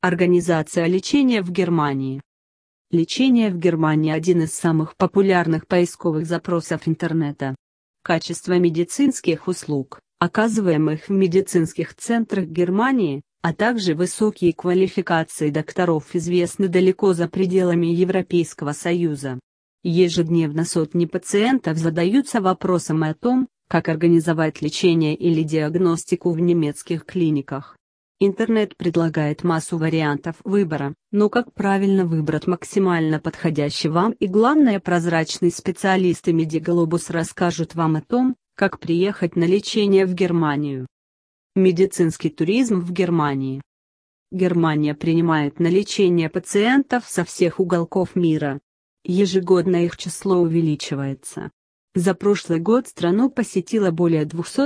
Организация лечения в Германии. Лечение в Германии – один из самых популярных поисковых запросов интернета. Качество медицинских услуг, оказываемых в медицинских центрах Германии, а также высокие квалификации докторов известны далеко за пределами Европейского Союза. Ежедневно сотни пациентов задаются вопросом о том, как организовать лечение или диагностику в немецких клиниках. Интернет предлагает массу вариантов выбора, но как правильно выбрать максимально подходящий вам и, главное, прозрачный специалисты Медиглобус расскажут вам о том, как приехать на лечение в Германию. Медицинский туризм в Германии. Германия принимает на лечение пациентов со всех уголков мира. Ежегодно их число увеличивается. За прошлый год страну посетило более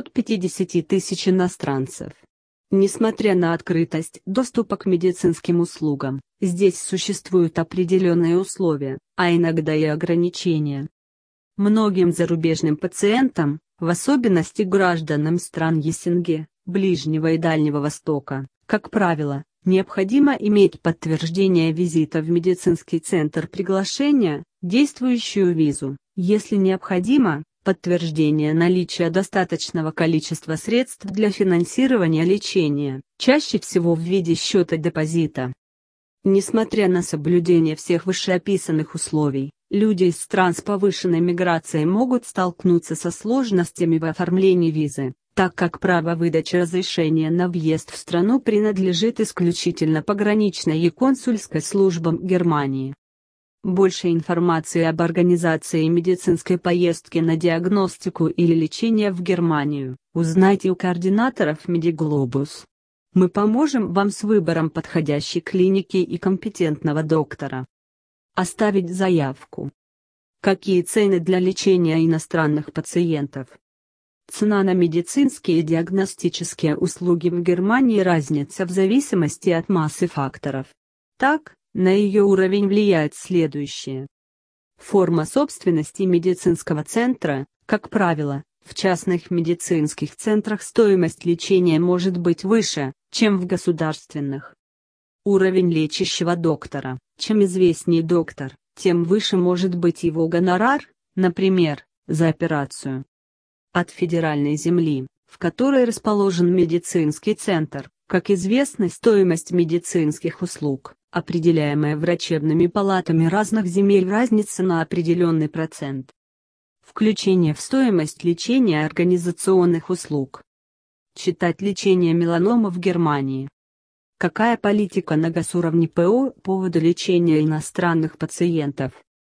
250 тысяч иностранцев. Несмотря на открытость доступа к медицинским услугам, здесь существуют определенные условия, а иногда и ограничения. Многим зарубежным пациентам, в особенности гражданам стран СНГ, Ближнего и Дальнего Востока, как правило, необходимо иметь подтверждение визита в медицинский центр приглашения, действующую визу, если необходимо, подтверждение наличия достаточного количества средств для финансирования лечения, чаще всего в виде счета депозита. Несмотря на соблюдение всех вышеописанных условий, люди из стран с повышенной миграцией могут столкнуться со сложностями в оформлении визы, так как право выдачи разрешения на въезд в страну принадлежит исключительно пограничной и консульской службам Германии. Больше информации об организации медицинской поездки на диагностику или лечение в Германию узнайте у координаторов Медиглобус. Мы поможем вам с выбором подходящей клиники и компетентного доктора. Оставить заявку. Какие цены для лечения иностранных пациентов? Цена на медицинские и диагностические услуги в Германии разнится в зависимости от массы факторов. Так, на ее уровень влияет следующее. Форма собственности медицинского центра, как правило, в частных медицинских центрах стоимость лечения может быть выше, чем в государственных. Уровень лечащего доктора. Чем известнее доктор, тем выше может быть его гонорар, например, за операцию. От федеральной земли, в которой расположен медицинский центр, как известно, стоимость медицинских услуг, определяемая врачебными палатами разных земель, разнится на определенный процент. Включение в стоимость лечения организационных услуг. Читать лечение меланомы в Германии. Какая политика на госуровне по поводу лечения иностранных пациентов?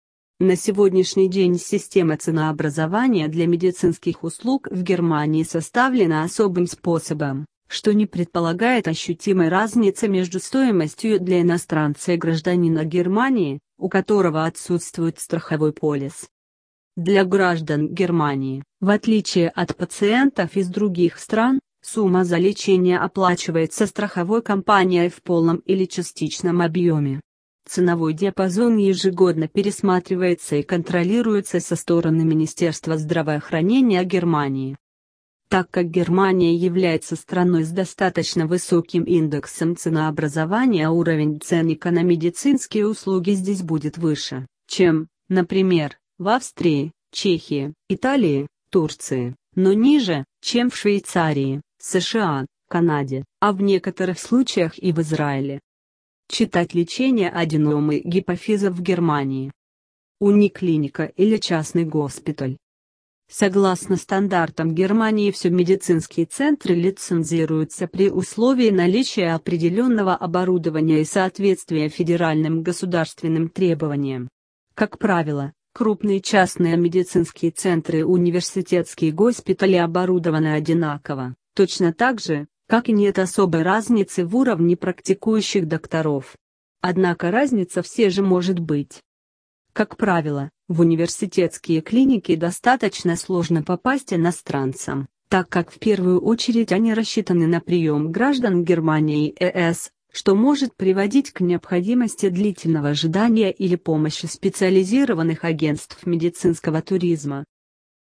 На сегодняшний день система ценообразования для медицинских услуг в Германии составлена особым способом, что не предполагает ощутимой разницы между стоимостью для иностранца и гражданина Германии, у которого отсутствует страховой полис. Для граждан Германии, в отличие от пациентов из других стран, сумма за лечение оплачивается страховой компанией в полном или частичном объеме. Ценовой диапазон ежегодно пересматривается и контролируется со стороны Министерства здравоохранения Германии. Так как Германия является страной с достаточно высоким индексом ценообразования, уровень ценника на медицинские услуги здесь будет выше, чем, например, в Австрии, Чехии, Италии, Турции, но ниже, чем в Швейцарии, США, Канаде, а в некоторых случаях и в Израиле. Читать лечение аденомы гипофиза в Германии. Униклиника или частный госпиталь. Согласно стандартам Германии, все медицинские центры лицензируются при условии наличия определенного оборудования и соответствия федеральным государственным требованиям. Как правило, крупные частные медицинские центры и университетские госпитали оборудованы одинаково, точно так же, как и нет особой разницы в уровне практикующих докторов. Однако разница все же может быть. Как правило, в университетские клиники достаточно сложно попасть иностранцам, так как в первую очередь они рассчитаны на прием граждан Германии и ЕС, что может приводить к необходимости длительного ожидания или помощи специализированных агентств медицинского туризма.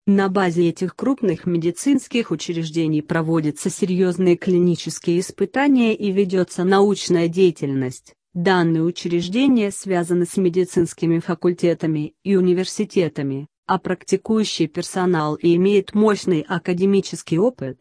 На базе этих крупных медицинских учреждений проводятся серьезные клинические испытания и ведется научная деятельность. Данные учреждения связаны с медицинскими факультетами и университетами, а практикующий персонал и имеет мощный академический опыт.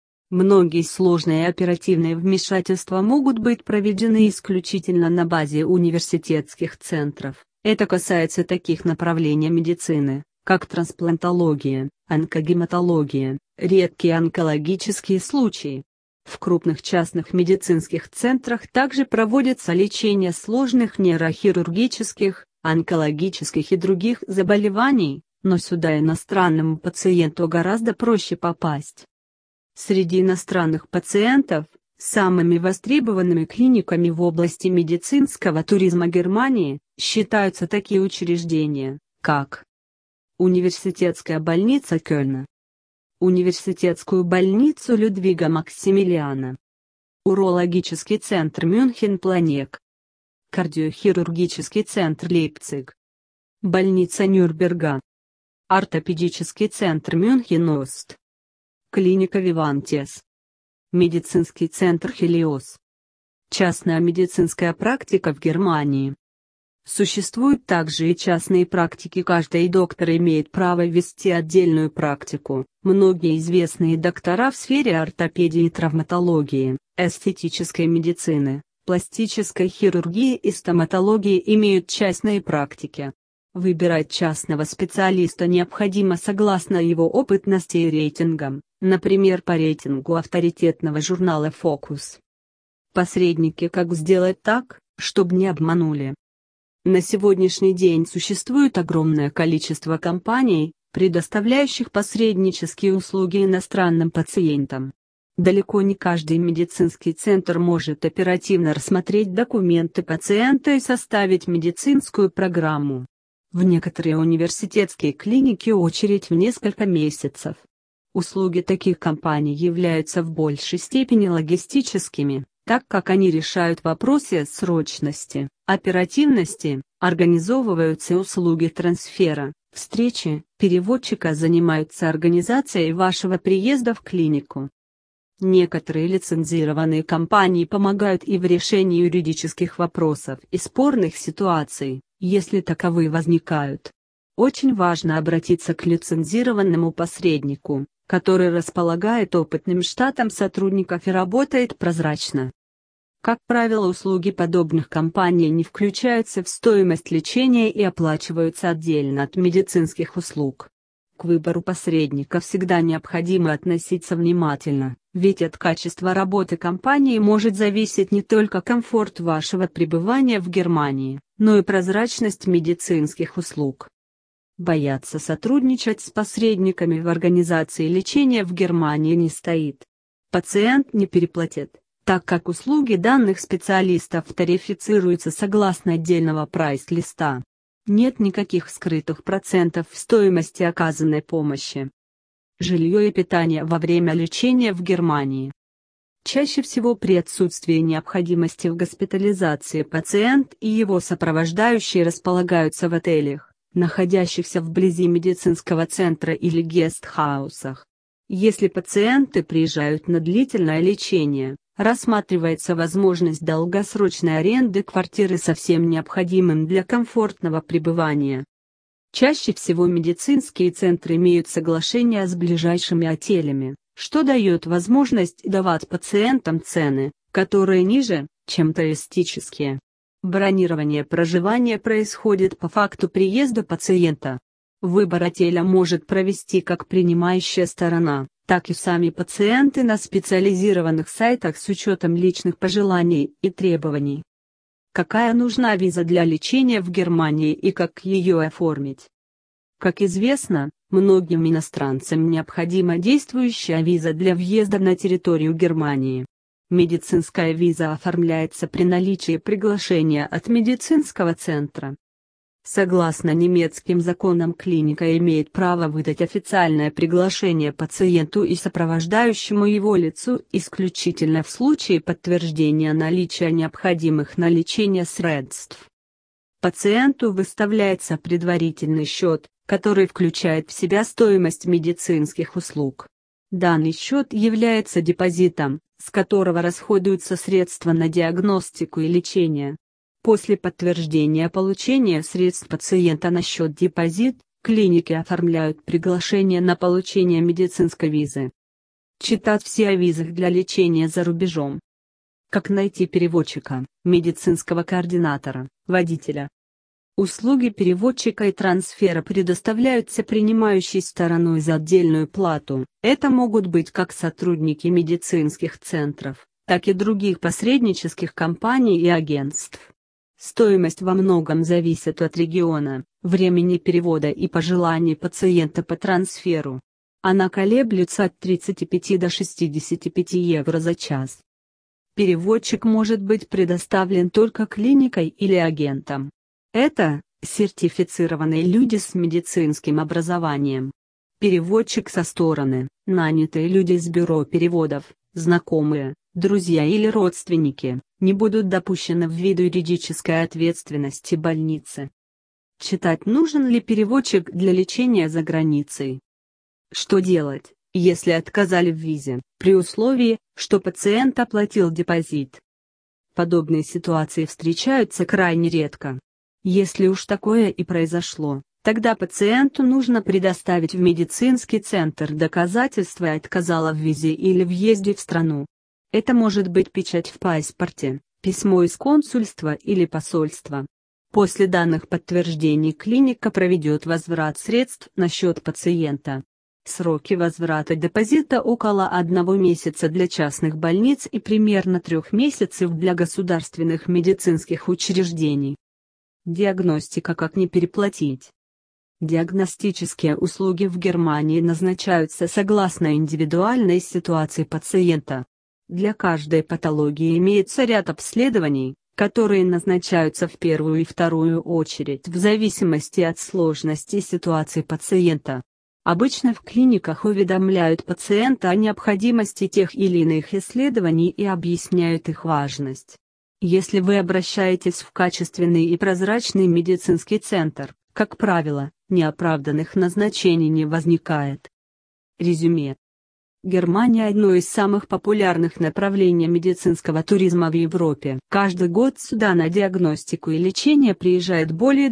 Многие сложные оперативные вмешательства могут быть проведены исключительно на базе университетских центров. Это касается таких направлений медицины, как трансплантология, онкогематология, редкие онкологические случаи. В крупных частных медицинских центрах также проводится лечение сложных нейрохирургических, онкологических и других заболеваний, но сюда иностранному пациенту гораздо проще попасть. Среди иностранных пациентов, самыми востребованными клиниками в области медицинского туризма Германии считаются такие учреждения, как Университетская больница Кёльна, Университетскую больницу Людвига Максимилиана, Урологический центр Мюнхен-Планек, Кардиохирургический центр Лейпциг, больница Нюрнберга, Ортопедический центр Мюнхен-Ост, клиника Вивантес, медицинский центр Хелиос. Частная медицинская практика в Германии. Существуют также и частные практики. Каждый доктор имеет право вести отдельную практику. Многие известные доктора в сфере ортопедии и травматологии, эстетической медицины, пластической хирургии и стоматологии имеют частные практики. Выбирать частного специалиста необходимо согласно его опытности и рейтингам, например, по рейтингу авторитетного журнала Focus. Посредники. Как сделать так, чтобы не обманули? На сегодняшний день существует огромное количество компаний, предоставляющих посреднические услуги иностранным пациентам. Далеко не каждый медицинский центр может оперативно рассмотреть документы пациента и составить медицинскую программу. В некоторые университетские клиники очередь в несколько месяцев. Услуги таких компаний являются в большей степени логистическими, так как они решают вопросы срочности, оперативности, организовываются услуги трансфера, встречи, переводчика, занимаются организацией вашего приезда в клинику. Некоторые лицензированные компании помогают и в решении юридических вопросов и спорных ситуаций, если таковые возникают. Очень важно обратиться к лицензированному посреднику, который располагает опытным штатом сотрудников и работает прозрачно. Как правило, услуги подобных компаний не включаются в стоимость лечения и оплачиваются отдельно от медицинских услуг. К выбору посредника всегда необходимо относиться внимательно, ведь от качества работы компании может зависеть не только комфорт вашего пребывания в Германии, но и прозрачность медицинских услуг. Бояться сотрудничать с посредниками в организации лечения в Германии не стоит. Пациент не переплатит, так как услуги данных специалистов тарифицируются согласно отдельного прайс-листа. Нет никаких скрытых процентов в стоимости оказанной помощи. Жилье и питание во время лечения в Германии. Чаще всего при отсутствии необходимости в госпитализации пациент и его сопровождающие располагаются в отелях, находящихся вблизи медицинского центра или гестхаусах. Если пациенты приезжают на длительное лечение, рассматривается возможность долгосрочной аренды квартиры со всем необходимым для комфортного пребывания. Чаще всего медицинские центры имеют соглашения с ближайшими отелями, что дает возможность давать пациентам цены, которые ниже, чем туристические. Бронирование проживания происходит по факту приезда пациента. Выбор отеля может провести как принимающая сторона, так и сами пациенты на специализированных сайтах с учетом личных пожеланий и требований. Какая нужна виза для лечения в Германии и как ее оформить? Как известно, многим иностранцам необходима действующая виза для въезда на территорию Германии. Медицинская виза оформляется при наличии приглашения от медицинского центра. Согласно немецким законам, клиника имеет право выдать официальное приглашение пациенту и сопровождающему его лицу исключительно в случае подтверждения наличия необходимых на лечение средств. Пациенту выставляется предварительный счет, который включает в себя стоимость медицинских услуг. Данный счет является депозитом, с которого расходуются средства на диагностику и лечение. После подтверждения получения средств пациента на счет депозит, клиники оформляют приглашение на получение медицинской визы. Читать все о визах для лечения за рубежом. Как найти переводчика, медицинского координатора, водителя. Услуги переводчика и трансфера предоставляются принимающей стороной за отдельную плату. Это могут быть как сотрудники медицинских центров, так и других посреднических компаний и агентств. Стоимость во многом зависит от региона, времени перевода и пожеланий пациента по трансферу. Она колеблется от 35 до 65 евро за час. Переводчик может быть предоставлен только клиникой или агентом. Это сертифицированные люди с медицинским образованием. Переводчик со стороны, нанятые люди из бюро переводов, знакомые, друзья или родственники, не будут допущены ввиду юридической ответственности больницы. Читать, нужен ли переводчик для лечения за границей. Что делать, если отказали в визе, при условии, что пациент оплатил депозит? Подобные ситуации встречаются крайне редко. Если уж такое и произошло, тогда пациенту нужно предоставить в медицинский центр доказательства отказа в визе или въезде в страну. Это может быть печать в паспорте, письмо из консульства или посольства. После данных подтверждений клиника проведет возврат средств на счет пациента. Сроки возврата депозита около 1 месяца для частных больниц и примерно 3 месяцев для государственных медицинских учреждений. Диагностика. Как не переплатить? Диагностические услуги в Германии назначаются согласно индивидуальной ситуации пациента. Для каждой патологии имеется ряд обследований, которые назначаются в первую и вторую очередь в зависимости от сложности ситуации пациента. Обычно в клиниках уведомляют пациента о необходимости тех или иных исследований и объясняют их важность. Если вы обращаетесь в качественный и прозрачный медицинский центр, как правило, неоправданных назначений не возникает. Резюме. Германия – одно из самых популярных направлений медицинского туризма в Европе. Каждый год сюда на диагностику и лечение приезжает более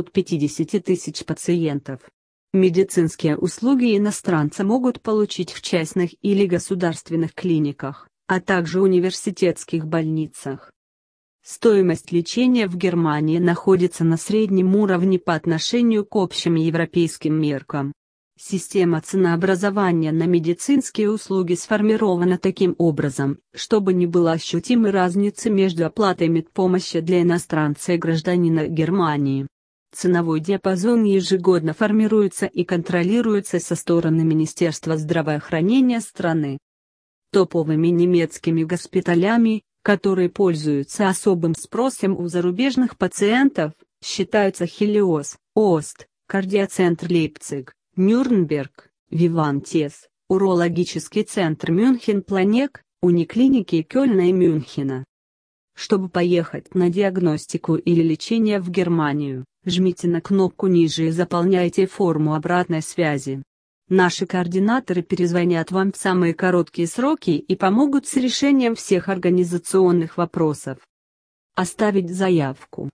250 тысяч пациентов. Медицинские услуги иностранцы могут получить в частных или государственных клиниках, а также университетских больницах. Стоимость лечения в Германии находится на среднем уровне по отношению к общим европейским меркам. Система ценообразования на медицинские услуги сформирована таким образом, чтобы не было ощутимой разницы между оплатой медпомощи для иностранца и гражданина Германии. Ценовой диапазон ежегодно формируется и контролируется со стороны Министерства здравоохранения страны. Топовыми немецкими госпиталями, которые пользуются особым спросом у зарубежных пациентов, считаются Хелиос, Ост, Кардиоцентр Лейпциг, Нюрнберг, Вивантес, Урологический центр Мюнхен-Планек, униклиники Кёльна и Мюнхена. Чтобы поехать на диагностику или лечение в Германию, жмите на кнопку ниже и заполняйте форму обратной связи. Наши координаторы перезвонят вам в самые короткие сроки и помогут с решением всех организационных вопросов. Оставить заявку.